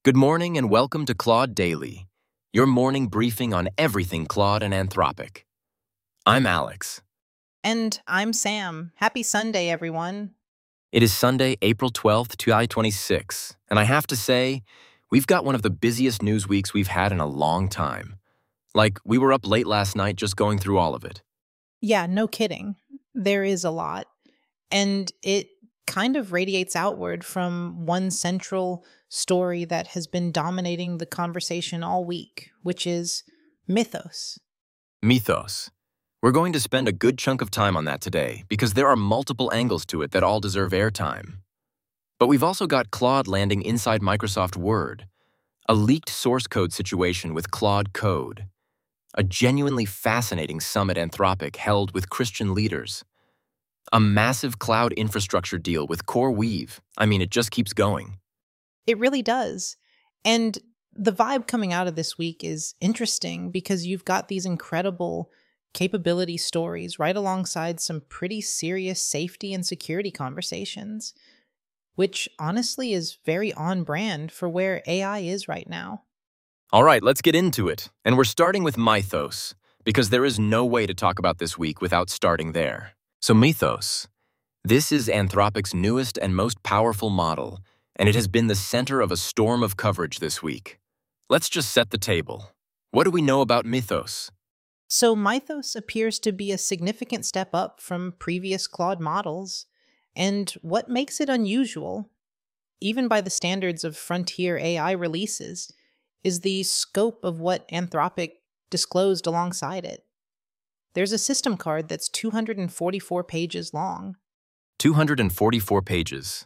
Good morning and welcome to Claude Daily, your morning briefing on everything Claude and Anthropic. I'm Alex. And I'm Sam. Happy Sunday, everyone. It is Sunday, April 12th, 2026, and I have to say, we've got one of the busiest news weeks we've had in a long time. Like, we were up late last night just going through all of it. Yeah, no kidding. There is a lot. And it kind of radiates outward from one central story that has been dominating the conversation all week, which is Mythos. Mythos. We're going to spend a good chunk of time on that today because there are multiple angles to it that all deserve airtime. But we've also got Claude landing inside Microsoft Word, a leaked source code situation with Claude Code, a genuinely fascinating summit Anthropic held with Christian leaders, a massive cloud infrastructure deal with CoreWeave. I mean, it just keeps going. It really does. And the vibe coming out of this week is interesting because you've got these incredible capability stories right alongside some pretty serious safety and security conversations, which honestly is very on brand for where AI is right now. All right, let's get into it. And we're starting with Mythos, because there is no way to talk about this week without starting there. So Mythos. This is Anthropic's newest and most powerful model, and it has been the center of a storm of coverage this week. Let's just set the table. What do we know about Mythos? So Mythos appears to be a significant step up from previous Claude models, and what makes it unusual, even by the standards of frontier AI releases, is the scope of what Anthropic disclosed alongside it. There's a system card that's 244 pages long. 244 pages.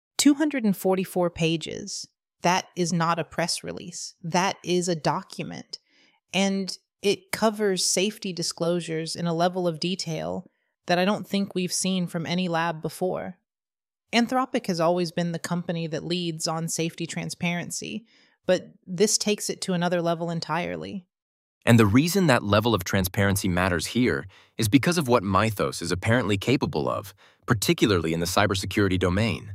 244 pages. That is not a press release. That is a document. And it covers safety disclosures in a level of detail that I don't think we've seen from any lab before. Anthropic has always been the company that leads on safety transparency, but this takes it to another level entirely. And the reason that level of transparency matters here is because of what Mythos is apparently capable of, particularly in the cybersecurity domain.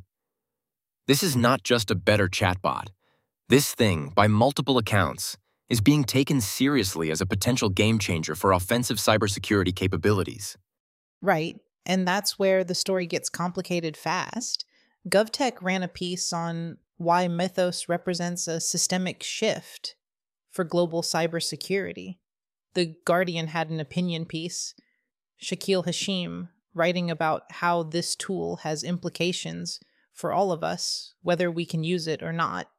This is not just a better chatbot. This thing, by multiple accounts, is being taken seriously as a potential game changer for offensive cybersecurity capabilities. Right, and that's where the story gets complicated fast. GovTech ran a piece on why Mythos represents a systemic shift for global cybersecurity. The Guardian had an opinion piece, Shakil Hashim, writing about how this tool has implications for all of us, whether we can use it or not.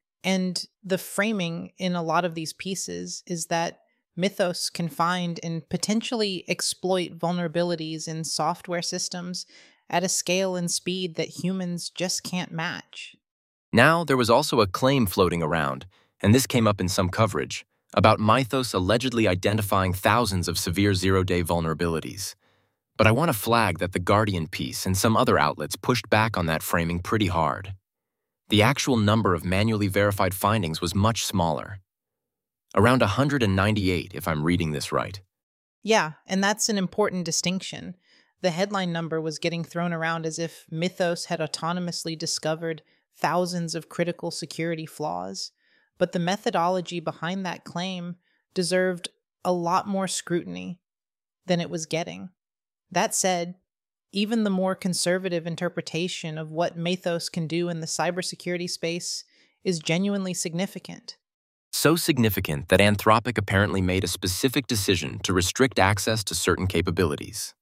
And the framing in a lot of these pieces is that Mythos can find and potentially exploit vulnerabilities in software systems at a scale and speed that humans just can't match. Now, there was also a claim floating around, and this came up in some coverage, about Mythos allegedly identifying thousands of severe zero-day vulnerabilities. But I want to flag that the Guardian piece and some other outlets pushed back on that framing pretty hard. The actual number of manually verified findings was much smaller. Around 198, if I'm reading this right. Yeah, and that's an important distinction. The headline number was getting thrown around as if Mythos had autonomously discovered thousands of critical security flaws, but the methodology behind that claim deserved a lot more scrutiny than it was getting. That said, even the more conservative interpretation of what Mythos can do in the cybersecurity space is genuinely significant. So significant that Anthropic apparently made a specific decision to restrict access to certain capabilities.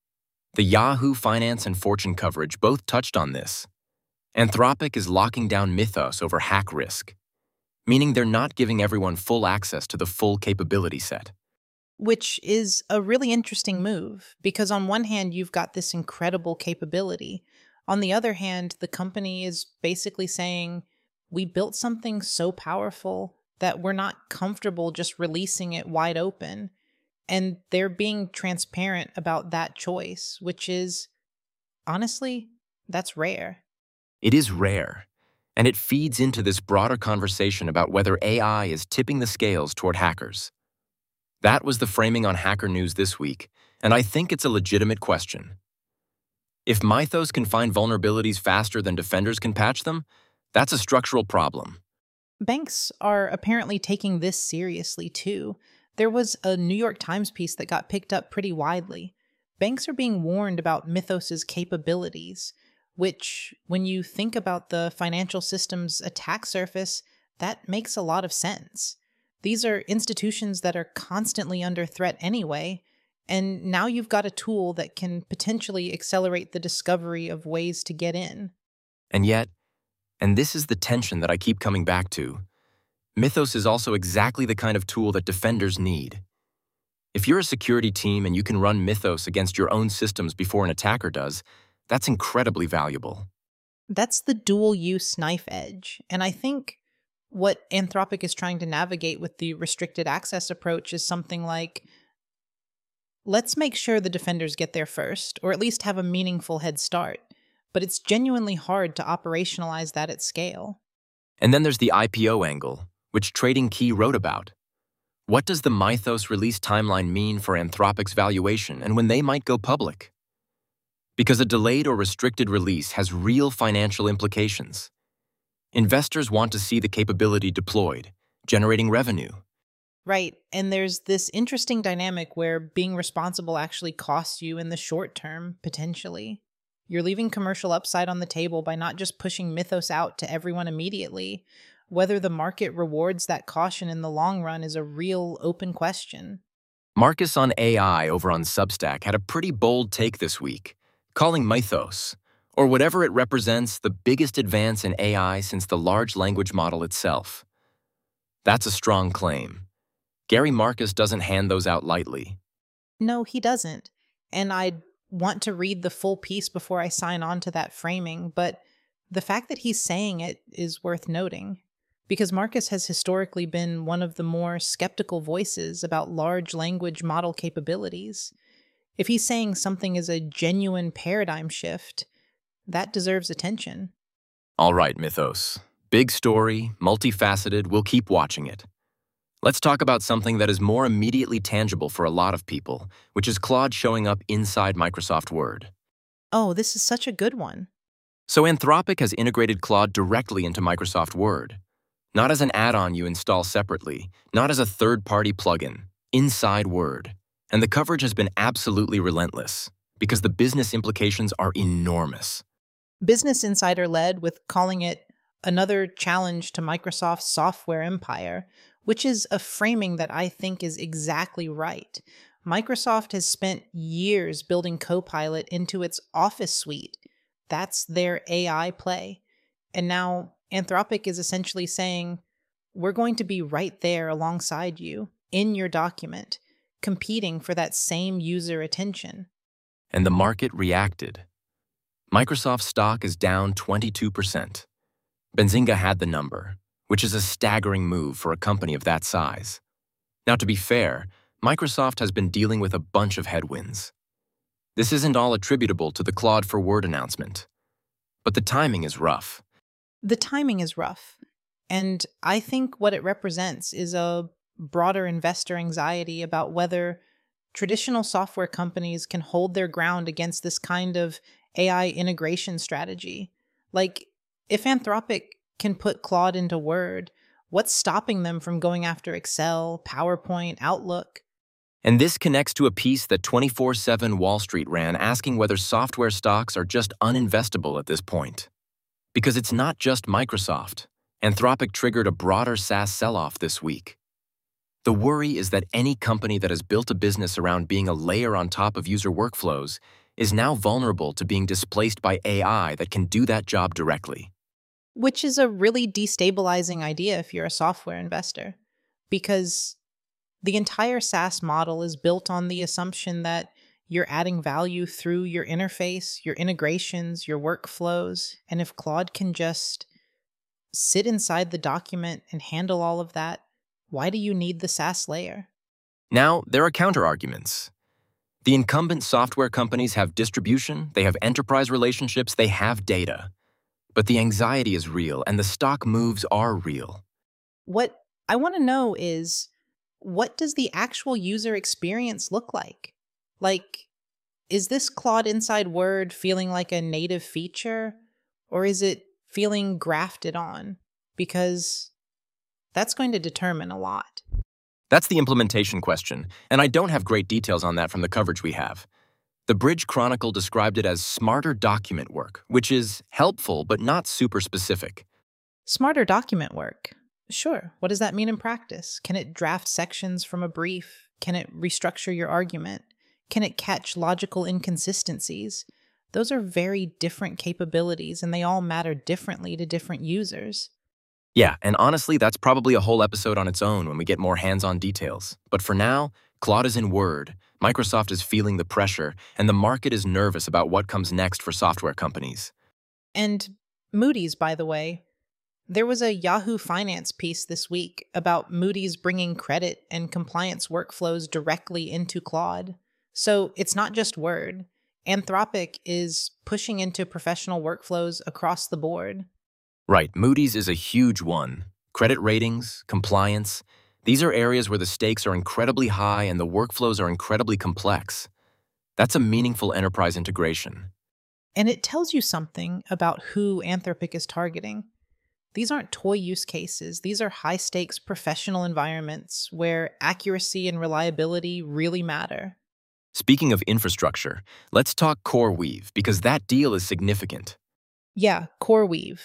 The Yahoo Finance and Fortune coverage both touched on this. Anthropic is locking down Mythos over hack risk, meaning they're not giving everyone full access to the full capability set. Which is a really interesting move, because on one hand, you've got this incredible capability. On the other hand, the company is basically saying, we built something so powerful that we're not comfortable just releasing it wide open. And they're being transparent about that choice, which is, honestly, that's rare. It is rare, and it feeds into this broader conversation about whether AI is tipping the scales toward hackers. That was the framing on Hacker News this week, and I think it's a legitimate question. If Mythos can find vulnerabilities faster than defenders can patch them, that's a structural problem. Banks are apparently taking this seriously too. There was a New York Times piece that got picked up pretty widely. Banks are being warned about Mythos's capabilities, which, when you think about the financial system's attack surface, that makes a lot of sense. These are institutions that are constantly under threat anyway, and now you've got a tool that can potentially accelerate the discovery of ways to get in. And yet, and this is the tension that I keep coming back to, Mythos is also exactly the kind of tool that defenders need. If you're a security team and you can run Mythos against your own systems before an attacker does, that's incredibly valuable. That's the dual-use knife edge, and I think what Anthropic is trying to navigate with the restricted access approach is something like, let's make sure the defenders get there first, or at least have a meaningful head start. But it's genuinely hard to operationalize that at scale. And then there's the IPO angle, which Trading Key wrote about. What does the Mythos release timeline mean for Anthropic's valuation and when they might go public? Because a delayed or restricted release has real financial implications. Investors want to see the capability deployed, generating revenue. Right, and there's this interesting dynamic where being responsible actually costs you in the short term, potentially. You're leaving commercial upside on the table by not just pushing Mythos out to everyone immediately. Whether the market rewards that caution in the long run is a real open question. Marcus on AI over on Substack had a pretty bold take this week, calling Mythos, or whatever it represents, the biggest advance in AI since the large language model itself. That's a strong claim. Gary Marcus doesn't hand those out lightly. No, he doesn't. And I'd want to read the full piece before I sign on to that framing, but the fact that he's saying it is worth noting, because Marcus has historically been one of the more skeptical voices about large language model capabilities. If he's saying something is a genuine paradigm shift, that deserves attention. All right, Mythos. Big story, multifaceted, we'll keep watching it. Let's talk about something that is more immediately tangible for a lot of people, which is Claude showing up inside Microsoft Word. Oh, this is such a good one. So Anthropic has integrated Claude directly into Microsoft Word. Not as an add-on you install separately, not as a third-party plugin, inside Word. And the coverage has been absolutely relentless, because the business implications are enormous. Business Insider led with calling it another challenge to Microsoft's software empire, which is a framing that I think is exactly right. Microsoft has spent years building Copilot into its Office suite. That's their AI play. And now Anthropic is essentially saying, we're going to be right there alongside you, in your document, competing for that same user attention. And the market reacted. Microsoft stock is down 22%. Benzinga had the number, which is a staggering move for a company of that size. Now, to be fair, Microsoft has been dealing with a bunch of headwinds. This isn't all attributable to the Claude for Word announcement, but the timing is rough. The timing is rough, and I think what it represents is a broader investor anxiety about whether traditional software companies can hold their ground against this kind of AI integration strategy. Like, if Anthropic can put Claude into Word, what's stopping them from going after Excel, PowerPoint, Outlook? And this connects to a piece that 24/7 Wall Street ran asking whether software stocks are just uninvestable at this point. Because it's not just Microsoft. Anthropic triggered a broader SaaS sell-off this week. The worry is that any company that has built a business around being a layer on top of user workflows is now vulnerable to being displaced by AI that can do that job directly. Which is a really destabilizing idea if you're a software investor, because the entire SaaS model is built on the assumption that you're adding value through your interface, your integrations, your workflows, and if Claude can just sit inside the document and handle all of that, why do you need the SaaS layer? Now, there are counterarguments. The incumbent software companies have distribution, they have enterprise relationships, they have data. But the anxiety is real, and the stock moves are real. What I want to know is, what does the actual user experience look like? Like, is this Claude inside Word feeling like a native feature, or is it feeling grafted on? Because That's going to determine a lot. That's the implementation question, and I don't have great details on that from the coverage we have. The Bridge Chronicle described it as smarter document work, which is helpful but not super specific. Smarter document work. Sure, what does that mean in practice? Can it draft sections from a brief? Can it restructure your argument? Can it catch logical inconsistencies? Those are very different capabilities, and they all matter differently to different users. Yeah, and honestly, that's probably a whole episode on its own when we get more hands-on details. But for now, Claude is in Word, Microsoft is feeling the pressure, and the market is nervous about what comes next for software companies. And Moody's, by the way. There was a Yahoo Finance piece this week about Moody's bringing credit and compliance workflows directly into Claude. So it's not just Word. Anthropic is pushing into professional workflows across the board. Right, Moody's is a huge one. Credit ratings, compliance, these are areas where the stakes are incredibly high and the workflows are incredibly complex. That's a meaningful enterprise integration. And it tells you something about who Anthropic is targeting. These aren't toy use cases. These are high-stakes professional environments where accuracy and reliability really matter. Speaking of infrastructure, let's talk CoreWeave, because that deal is significant. Yeah, CoreWeave.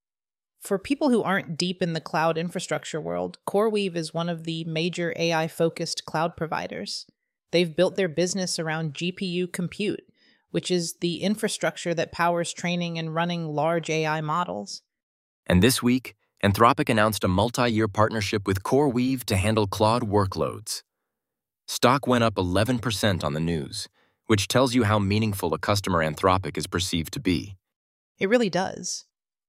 For people who aren't deep in the cloud infrastructure world, CoreWeave is one of the major AI-focused cloud providers. They've built their business around GPU compute, which is the infrastructure that powers training and running large AI models. And this week, Anthropic announced a multi-year partnership with CoreWeave to handle Claude workloads. Stock went up 11% on the news, which tells you how meaningful a customer Anthropic is perceived to be. It really does.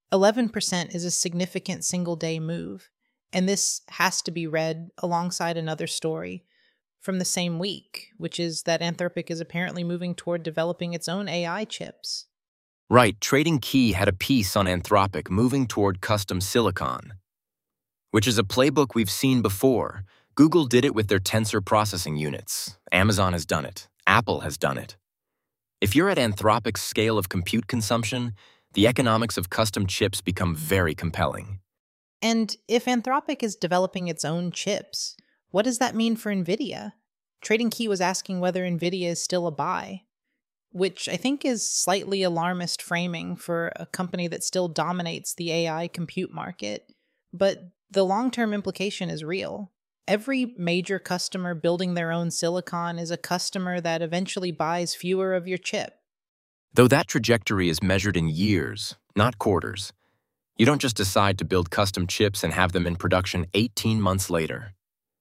11% is a significant single-day move, and this has to be read alongside another story from the same week, which is that Anthropic is apparently moving toward developing its own AI chips. Right, Trading Key had a piece on Anthropic moving toward custom silicon, which is a playbook we've seen before. Google did it with their tensor processing units. Amazon has done it. Apple has done it. If you're at Anthropic's scale of compute consumption, the economics of custom chips become very compelling. And if Anthropic is developing its own chips, what does that mean for NVIDIA? Trading Key was asking whether NVIDIA is still a buy, which I think is slightly alarmist framing for a company that still dominates the AI compute market. But the long-term implication is real. Every major customer building their own silicon is a customer that eventually buys fewer of your chip. Though that trajectory is measured in years, not quarters. You don't just decide to build custom chips and have them in production 18 months later.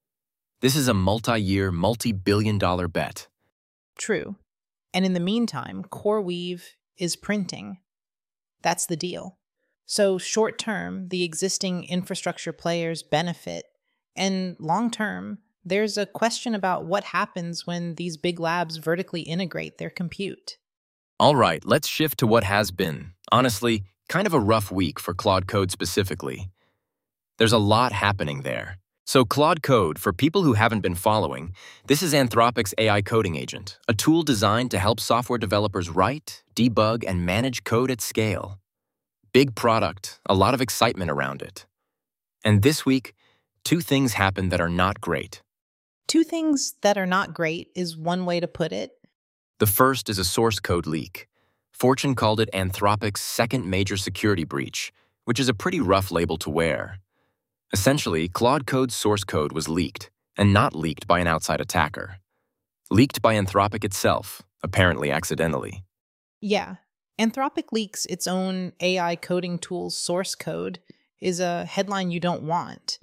This is a multi-year, multi-billion-dollar bet. True. And in the meantime, CoreWeave is printing. That's the deal. So short-term, the existing infrastructure players benefit. And long-term, there's a question about what happens when these big labs vertically integrate their compute. All right, let's shift to what has been, honestly, kind of a rough week for Claude Code specifically. There's a lot happening there. So Claude Code, for people who haven't been following, this is Anthropic's AI coding agent, a tool designed to help software developers write, debug, and manage code at scale. Big product, a lot of excitement around it. And this week, two things happened that are not great. Two things that are not great is one way to put it. The first is a source code leak. Fortune called it Anthropic's second major security breach, which is a pretty rough label to wear. Essentially, Claude Code's source code was leaked, and not leaked by an outside attacker. Leaked by Anthropic itself, apparently accidentally. Yeah, Anthropic leaks its own AI coding tool's source code is a headline you don't want.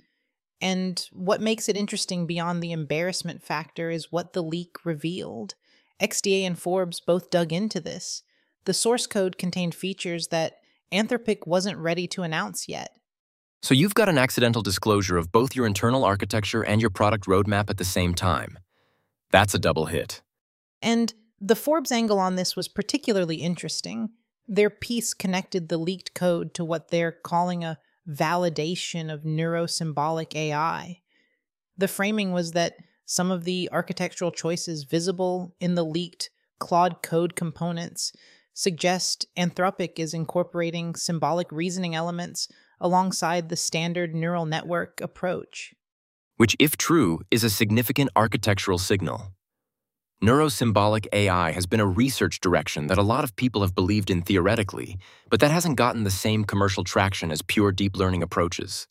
And what makes it interesting beyond the embarrassment factor is what the leak revealed. XDA and Forbes both dug into this. The source code contained features that Anthropic wasn't ready to announce yet. So you've got an accidental disclosure of both your internal architecture and your product roadmap at the same time. That's a double hit. And the Forbes angle on this was particularly interesting. Their piece connected the leaked code to what they're calling a validation of neurosymbolic AI. The framing was that some of the architectural choices visible in the leaked Claude Code components suggest Anthropic is incorporating symbolic reasoning elements alongside the standard neural network approach. Which, if true, is a significant architectural signal. Neurosymbolic AI has been a research direction that a lot of people have believed in theoretically, but that hasn't gotten the same commercial traction as pure deep learning approaches.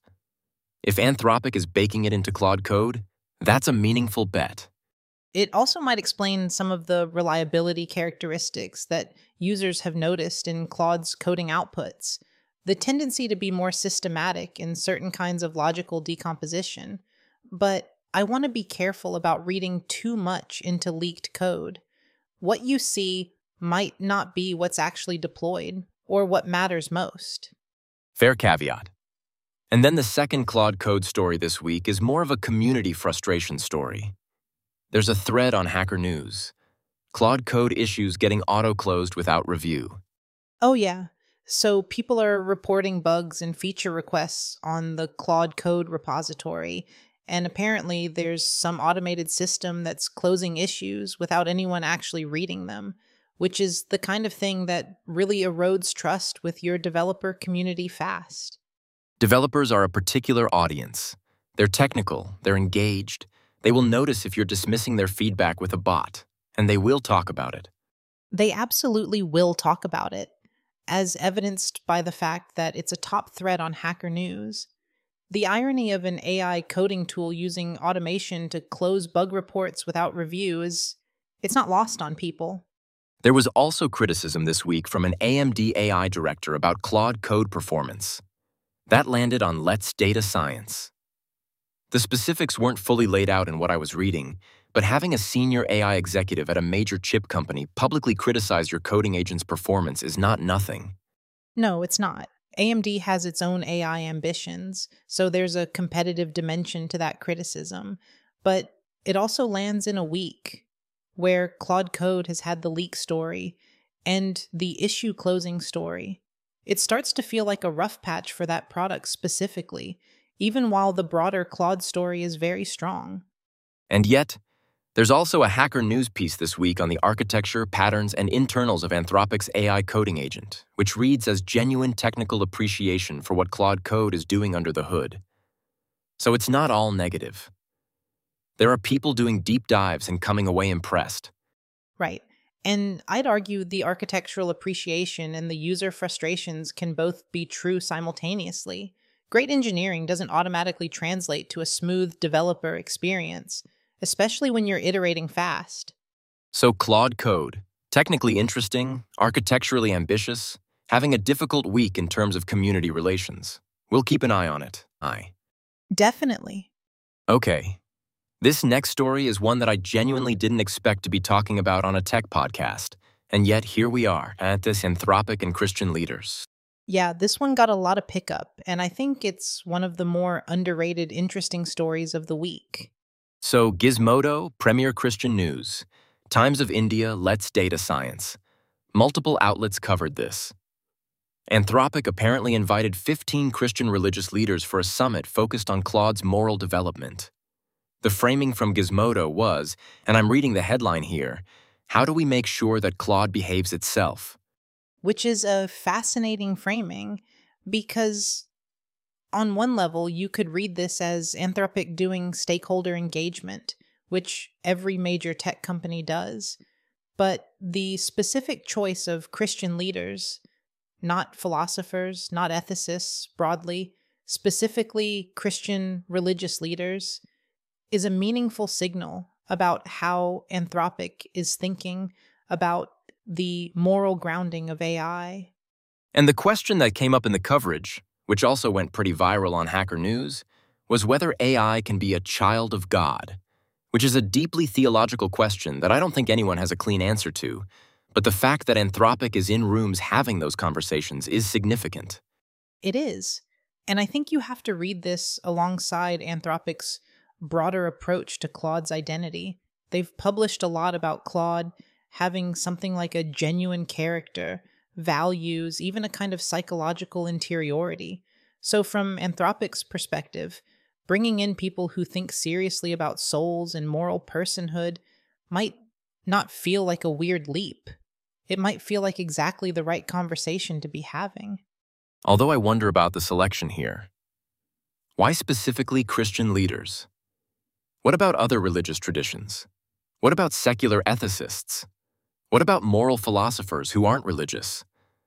If Anthropic is baking it into Claude Code, that's a meaningful bet. It also might explain some of the reliability characteristics that users have noticed in Claude's coding outputs, the tendency to be more systematic in certain kinds of logical decomposition. But I want to be careful about reading too much into leaked code. What you see might not be what's actually deployed or what matters most. Fair caveat. And then the second Claude Code story this week is more of a community frustration story. There's a thread on Hacker News. Claude Code issues getting auto-closed without review. Oh yeah, so people are reporting bugs and feature requests on the Claude Code repository, and apparently there's some automated system that's closing issues without anyone actually reading them, which is the kind of thing that really erodes trust with your developer community fast. Developers are a particular audience. They're technical, they're engaged. They will notice if you're dismissing their feedback with a bot, and they will talk about it. They absolutely will talk about it, as evidenced by the fact that it's a top thread on Hacker News. The irony of an AI coding tool using automation to close bug reports without review it's not lost on people. There was also criticism this week from an AMD AI director about Claude Code performance. That landed on Let's Data Science. The specifics weren't fully laid out in what I was reading, but having a senior AI executive at a major chip company publicly criticize your coding agent's performance is not nothing. No, it's not. AMD has its own AI ambitions, so there's a competitive dimension to that criticism. But it also lands in a week where Claude Code has had the leak story and the issue closing story. It starts to feel like a rough patch for that product specifically, even while the broader Claude story is very strong. And yet, there's also a Hacker News piece this week on the architecture, patterns, and internals of Anthropic's AI coding agent, which reads as genuine technical appreciation for what Claude Code is doing under the hood. So it's not all negative. There are people doing deep dives and coming away impressed. Right. And I'd argue the architectural appreciation and the user frustrations can both be true simultaneously. Great engineering doesn't automatically translate to a smooth developer experience, especially when you're iterating fast. So Claude Code, technically interesting, architecturally ambitious, having a difficult week in terms of community relations. We'll keep an eye on it. Definitely. Okay. This next story is one that I genuinely didn't expect to be talking about on a tech podcast, and yet here we are at this Anthropic and Christian leaders. Yeah, this one got a lot of pickup, and I think it's one of the more underrated, interesting stories of the week. So Gizmodo, Premier Christian News, Times of India, Let's Data Science. Multiple outlets covered this. Anthropic apparently invited 15 Christian religious leaders for a summit focused on Claude's moral development. The framing from Gizmodo was, and I'm reading the headline here, how do we make sure that Claude behaves itself? Which is a fascinating framing, because on one level, you could read this as Anthropic doing stakeholder engagement, which every major tech company does. But the specific choice of Christian leaders, not philosophers, not ethicists broadly, specifically Christian religious leaders, is a meaningful signal about how Anthropic is thinking about the moral grounding of AI. And the question that came up in the coverage, which also went pretty viral on Hacker News, was whether AI can be a child of God, which is a deeply theological question that I don't think anyone has a clean answer to, but the fact that Anthropic is in rooms having those conversations is significant. It is. And I think you have to read this alongside Anthropic's broader approach to Claude's identity. They've published a lot about Claude having something like a genuine character, values, even a kind of psychological interiority. So from Anthropic's perspective, bringing in people who think seriously about souls and moral personhood might not feel like a weird leap. It might feel like exactly the right conversation to be having. Although I wonder about the selection here. Why specifically Christian leaders? What about other religious traditions? What about secular ethicists? What about moral philosophers who aren't religious?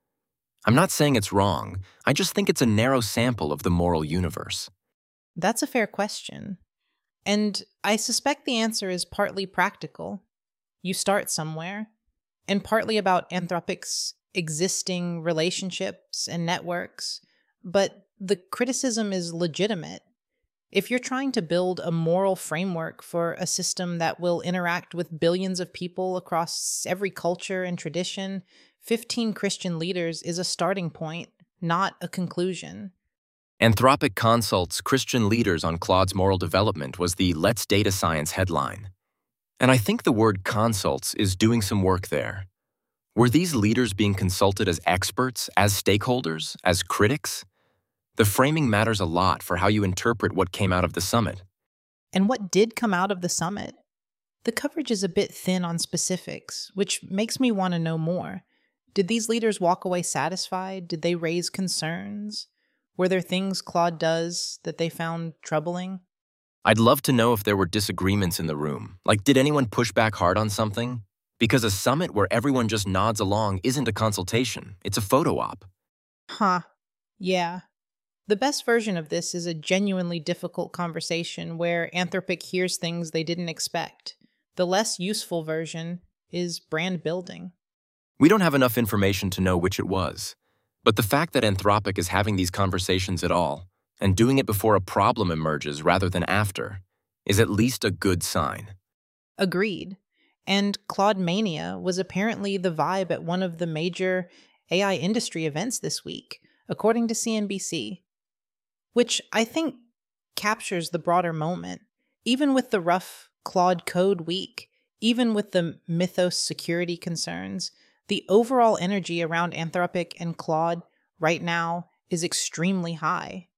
I'm not saying it's wrong, I just think it's a narrow sample of the moral universe. That's a fair question. And I suspect the answer is partly practical. You start somewhere, and partly about Anthropic's existing relationships and networks, but the criticism is legitimate. If you're trying to build a moral framework for a system that will interact with billions of people across every culture and tradition, 15 Christian leaders is a starting point, not a conclusion. Anthropic consults Christian leaders on Claude's moral development was the Let's Data Science headline. And I think the word consults is doing some work there. Were these leaders being consulted as experts, as stakeholders, as critics? The framing matters a lot for how you interpret what came out of the summit. And what did come out of the summit? The coverage is a bit thin on specifics, which makes me want to know more. Did these leaders walk away satisfied? Did they raise concerns? Were there things Claude does that they found troubling? I'd love to know if there were disagreements in the room. Like, did anyone push back hard on something? Because a summit where everyone just nods along isn't a consultation, it's a photo op. Huh. Yeah. The best version of this is a genuinely difficult conversation where Anthropic hears things they didn't expect. The less useful version is brand building. We don't have enough information to know which it was. But the fact that Anthropic is having these conversations at all, and doing it before a problem emerges rather than after, is at least a good sign. Agreed. And Claude Mania was apparently the vibe at one of the major AI industry events this week, according to CNBC. Which I think captures the broader moment. Even with the rough Claude Code week, even with the Mythos security concerns, the overall energy around Anthropic and Claude right now is extremely high.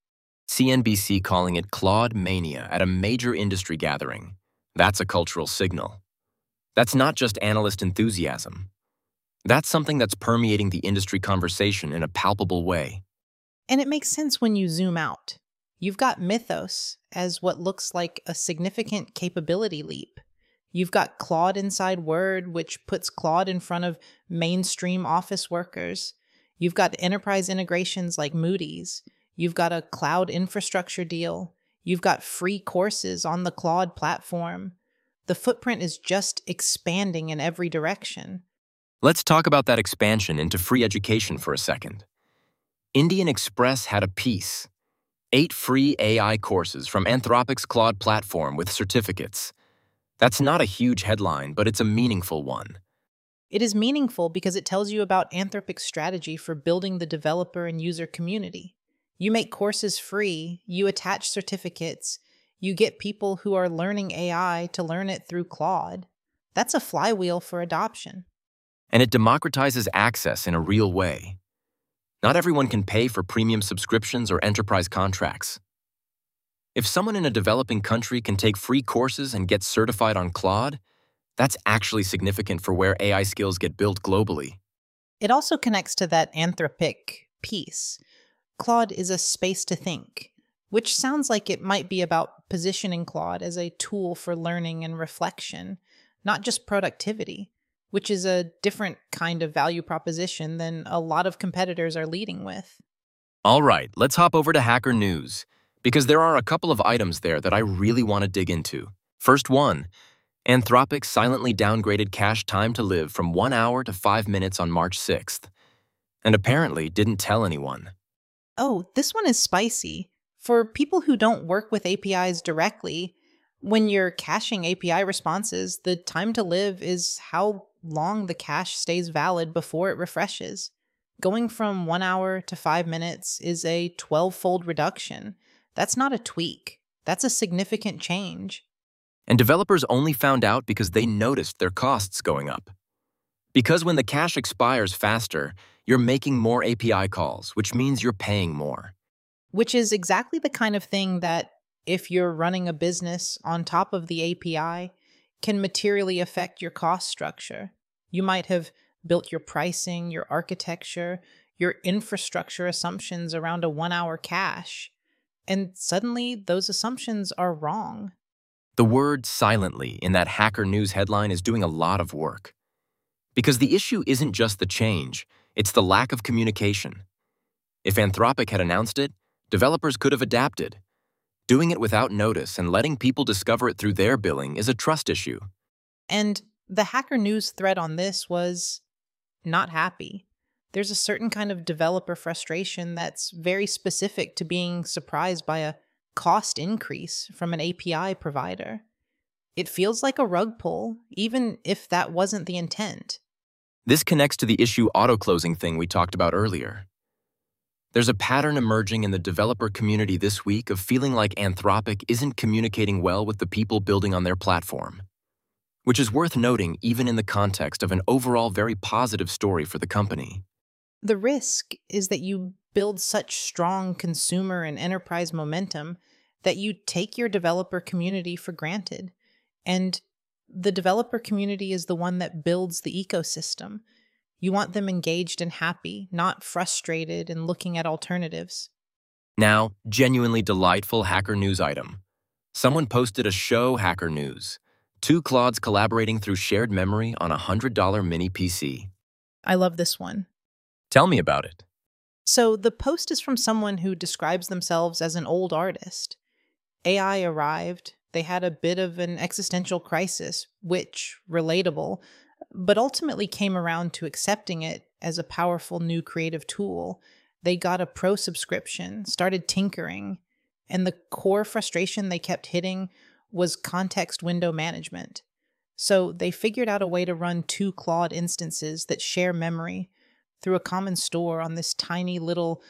CNBC calling it Claude Mania at a major industry gathering. That's a cultural signal. That's not just analyst enthusiasm. That's something that's permeating the industry conversation in a palpable way. And it makes sense when you zoom out. You've got Mythos as what looks like a significant capability leap. You've got Claude inside Word, which puts Claude in front of mainstream office workers. You've got enterprise integrations like Moody's. You've got a cloud infrastructure deal. You've got free courses on the Claude platform. The footprint is just expanding in every direction. Let's talk about that expansion into free education for a second. Indian Express had a piece. 8 free AI courses from Anthropic's Claude platform with certificates. That's not a huge headline, but it's a meaningful one. It is meaningful because it tells you about Anthropic's strategy for building the developer and user community. You make courses free, you attach certificates, you get people who are learning AI to learn it through Claude. That's a flywheel for adoption. And it democratizes access in a real way. Not everyone can pay for premium subscriptions or enterprise contracts. If someone in a developing country can take free courses and get certified on Claude, that's actually significant for where AI skills get built globally. It also connects to that Anthropic piece. Claude is a space to think, which sounds like it might be about positioning Claude as a tool for learning and reflection, not just productivity, which is a different kind of value proposition than a lot of competitors are leading with. All right, let's hop over to Hacker News, because there are a couple of items there that I really want to dig into. First one, Anthropic silently downgraded cache time to live from 1 hour to 5 minutes on March 6th, and apparently didn't tell anyone. Oh, this one is spicy. For people who don't work with APIs directly, when you're caching API responses, the time to live is how long the cache stays valid before it refreshes. Going from 1 hour to 5 minutes is a 12-fold reduction. That's not a tweak. That's a significant change. And developers only found out because they noticed their costs going up. Because when the cache expires faster, you're making more API calls, which means you're paying more. Which is exactly the kind of thing that, if you're running a business on top of the API, can materially affect your cost structure. You might have built your pricing, your architecture, your infrastructure assumptions around a 1 hour cache. And suddenly, those assumptions are wrong. The word silently in that Hacker News headline is doing a lot of work. Because the issue isn't just the change, it's the lack of communication. If Anthropic had announced it, developers could have adapted. Doing it without notice and letting people discover it through their billing is a trust issue. And the Hacker News thread on this was not happy. There's a certain kind of developer frustration that's very specific to being surprised by a cost increase from an API provider. It feels like a rug pull, even if that wasn't the intent. This connects to the issue auto-closing thing we talked about earlier. There's a pattern emerging in the developer community this week of feeling like Anthropic isn't communicating well with the people building on their platform, which is worth noting even in the context of an overall very positive story for the company. The risk is that you build such strong consumer and enterprise momentum that you take your developer community for granted. And the developer community is the one that builds the ecosystem. You want them engaged and happy, not frustrated and looking at alternatives. Now, genuinely delightful Hacker News item. Someone posted a show Hacker News. 2 Claudes collaborating through shared memory on a $100 mini PC. I love this one. Tell me about it. So the post is from someone who describes themselves as an old artist. AI arrived. They had a bit of an existential crisis, which, relatable, but ultimately came around to accepting it as a powerful new creative tool. They got a pro subscription, started tinkering, and the core frustration they kept hitting was context window management. So they figured out a way to run 2 Claude instances that share memory through a common store on this tiny little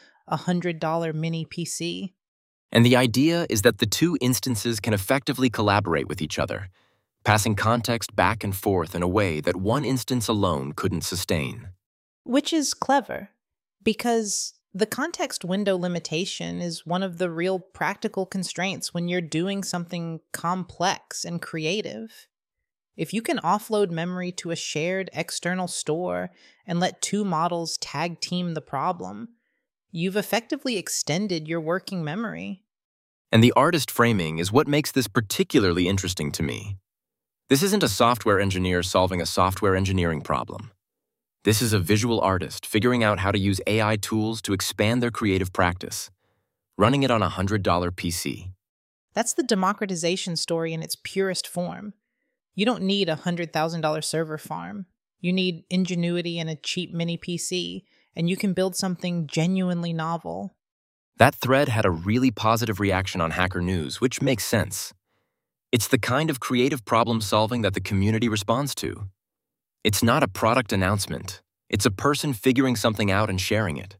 $100 mini PC. And the idea is that the 2 instances can effectively collaborate with each other, passing context back and forth in a way that one instance alone couldn't sustain. Which is clever, because the context window limitation is one of the real practical constraints when you're doing something complex and creative. If you can offload memory to a shared external store and let 2 models tag team the problem, you've effectively extended your working memory. And the artist framing is what makes this particularly interesting to me. This isn't a software engineer solving a software engineering problem. This is a visual artist figuring out how to use AI tools to expand their creative practice, running it on a $100 PC. That's the democratization story in its purest form. You don't need a $100,000 server farm. You need ingenuity and a cheap mini PC, and you can build something genuinely novel. That thread had a really positive reaction on Hacker News, which makes sense. It's the kind of creative problem solving that the community responds to. It's not a product announcement. It's a person figuring something out and sharing it.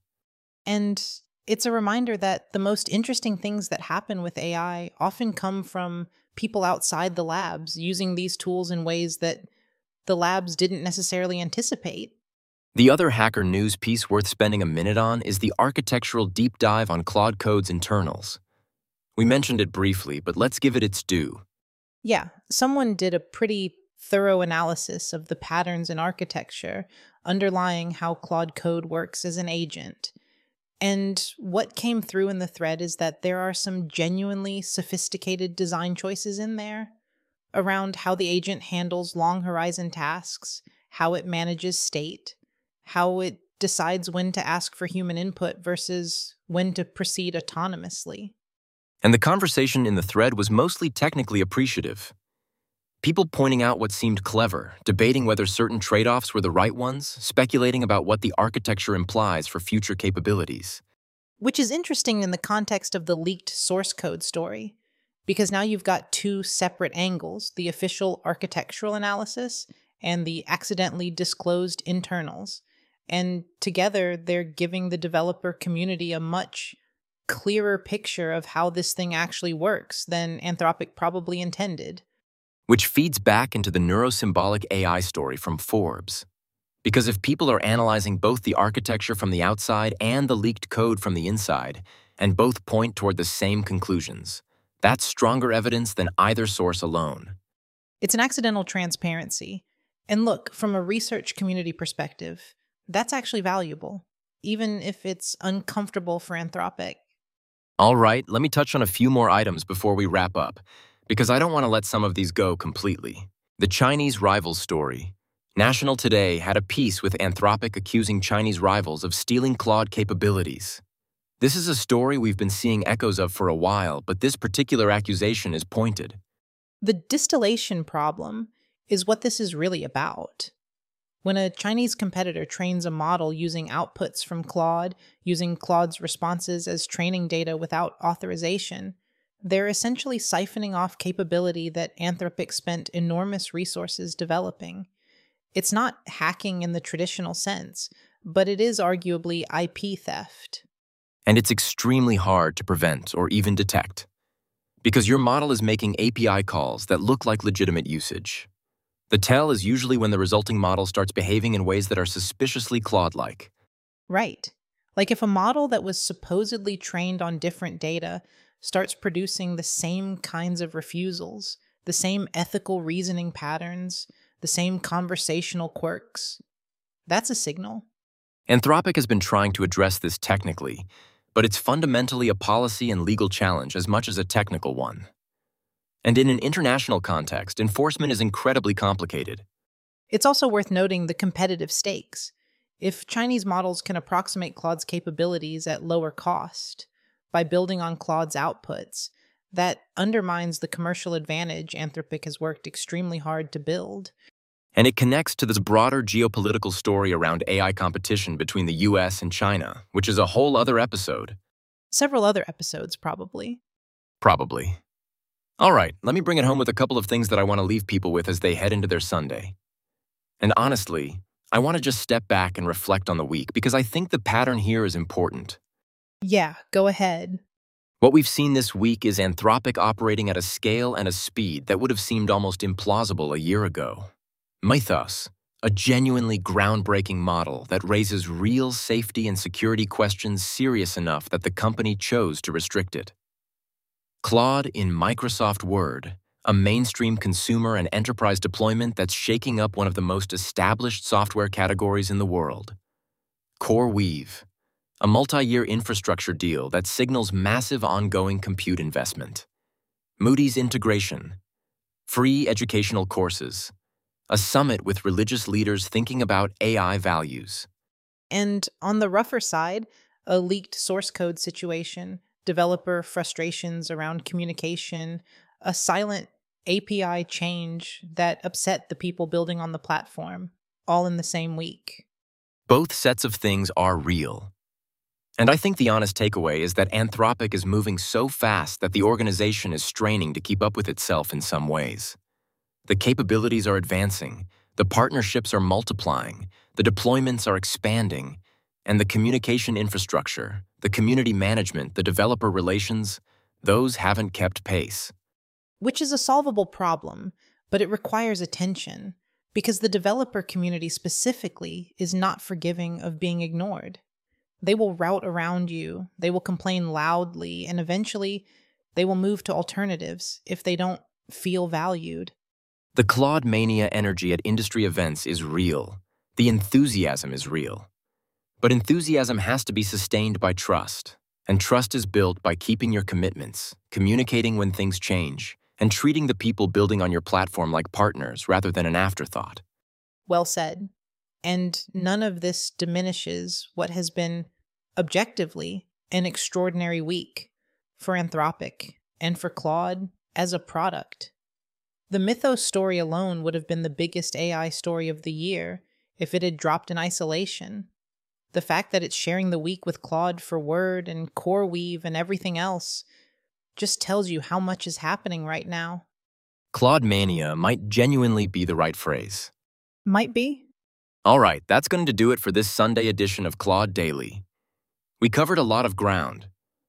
And it's a reminder that the most interesting things that happen with AI often come from people outside the labs using these tools in ways that the labs didn't necessarily anticipate. The other Hacker News piece worth spending a minute on is the architectural deep dive on Claude Code's internals. We mentioned it briefly, but let's give it its due. Yeah, someone did a pretty thorough analysis of the patterns in architecture underlying how Claude Code works as an agent. And what came through in the thread is that there are some genuinely sophisticated design choices in there around how the agent handles long horizon tasks, how it manages state, how it decides when to ask for human input versus when to proceed autonomously. And the conversation in the thread was mostly technically appreciative. People pointing out what seemed clever, debating whether certain trade-offs were the right ones, speculating about what the architecture implies for future capabilities. Which is interesting in the context of the leaked source code story, because now you've got 2 separate angles, the official architectural analysis and the accidentally disclosed internals. And together, they're giving the developer community a much clearer picture of how this thing actually works than Anthropic probably intended. Which feeds back into the neurosymbolic AI story from Forbes. Because if people are analyzing both the architecture from the outside and the leaked code from the inside, and both point toward the same conclusions, that's stronger evidence than either source alone. It's an accidental transparency. And look, from a research community perspective, that's actually valuable. even if it's uncomfortable for Anthropic. All right, let me touch on a few more items before we wrap up, because I don't want to let some of these go completely. The Chinese rivals story. National Today had a piece with Anthropic accusing Chinese rivals of stealing Claude capabilities. This is a story we've been seeing echoes of for a while, but this particular accusation is pointed. The distillation problem is what this is really about. When a Chinese competitor trains a model using outputs from Claude, using Claude's responses as training data without authorization, they're essentially siphoning off capability that Anthropic spent enormous resources developing. It's not hacking in the traditional sense, but it is arguably IP theft. And it's extremely hard to prevent or even detect, because your model is making API calls that look like legitimate usage. The tell is usually when the resulting model starts behaving in ways that are suspiciously Claude-like. Right. Like if a model that was supposedly trained on different data starts producing the same kinds of refusals, the same ethical reasoning patterns, the same conversational quirks, that's a signal. Anthropic has been trying to address this technically, but it's fundamentally a policy and legal challenge as much as a technical one. And in an international context, enforcement is incredibly complicated. It's also worth noting the competitive stakes. If Chinese models can approximate Claude's capabilities at lower cost by building on Claude's outputs, that undermines the commercial advantage Anthropic has worked extremely hard to build. And it connects to this broader geopolitical story around AI competition between the US and China, which is a whole other episode. Several other episodes, probably. Probably. All right, let me bring it home with a couple of things that I want to leave people with as they head into their Sunday. And honestly, I want to just step back and reflect on the week because I think the pattern here is important. Yeah, go ahead. What we've seen this week is Anthropic operating at a scale and a speed that would have seemed almost implausible a year ago. Mythos, a genuinely groundbreaking model that raises real safety and security questions serious enough that the company chose to restrict it. Claude in Microsoft Word, a mainstream consumer and enterprise deployment that's shaking up one of the most established software categories in the world. CoreWeave, a multi-year infrastructure deal that signals massive ongoing compute investment. Moody's integration, free educational courses, a summit with religious leaders thinking about AI values. And on the rougher side, a leaked source code situation, developer frustrations around communication, a silent API change that upset the people building on the platform, all in the same week. Both sets of things are real. And I think the honest takeaway is that Anthropic is moving so fast that the organization is straining to keep up with itself in some ways. The capabilities are advancing, the partnerships are multiplying, the deployments are expanding, and the communication infrastructure, the community management, the developer relations, those haven't kept pace. Which is a solvable problem, but it requires attention, because the developer community specifically is not forgiving of being ignored. They will route around you, they will complain loudly, and eventually they will move to alternatives if they don't feel valued. The Claude mania energy at industry events is real. The enthusiasm is real. But enthusiasm has to be sustained by trust, and trust is built by keeping your commitments, communicating when things change, and treating the people building on your platform like partners rather than an afterthought. Well said. And none of this diminishes what has been, objectively, an extraordinary week for Anthropic and for Claude as a product. The Mythos story alone would have been the biggest AI story of the year if it had dropped in isolation. The fact that it's sharing the week with Claude for Word and CoreWeave and everything else just tells you how much is happening right now. Claude mania might genuinely be the right phrase. Might be. All right, that's going to do it for this Sunday edition of Claude Daily. We covered a lot of ground.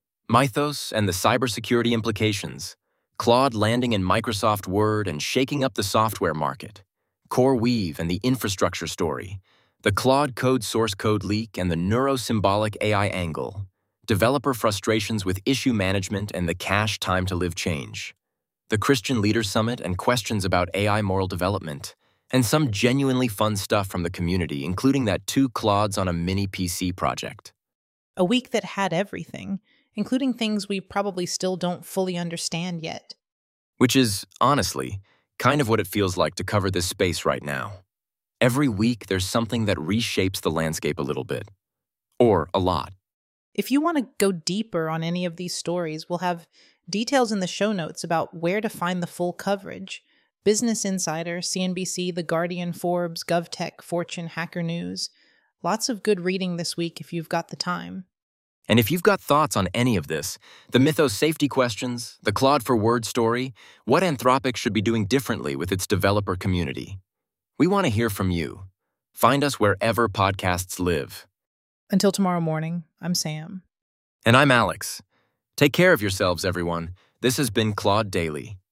Mythos and the cybersecurity implications, Claude landing in Microsoft Word and shaking up the software market, CoreWeave and the infrastructure story, the Claude Code source code leak and the neurosymbolic AI angle, developer frustrations with issue management and the cache time to live change, the Christian Leaders Summit and questions about AI moral development, And some genuinely fun stuff from the community, including that 2 Claudes on a mini PC project. A week that had everything, including things we probably still don't fully understand yet. Which is, honestly, kind of what it feels like to cover this space right now. Every week, there's something that reshapes the landscape a little bit. Or a lot. If you want to go deeper on any of these stories, we'll have details in the show notes about where to find the full coverage. Business Insider, CNBC, The Guardian, Forbes, GovTech, Fortune, Hacker News. Lots of good reading this week if you've got the time. And if you've got thoughts on any of this, the Mythos safety questions, the Claude for Word story, what Anthropic should be doing differently with its developer community, we want to hear from you. Find us wherever podcasts live. Until tomorrow morning, I'm Sam. And I'm Alex. Take care of yourselves, everyone. This has been Claude Daily.